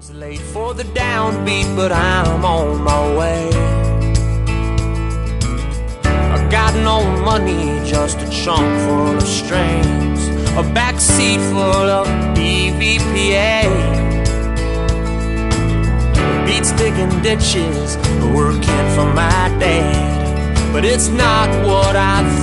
It's late for the downbeat, but I'm on my way. I got no money, just a trunk full of strings, a backseat full of EVPA. Beats digging ditches, working for my dad, but it's not what I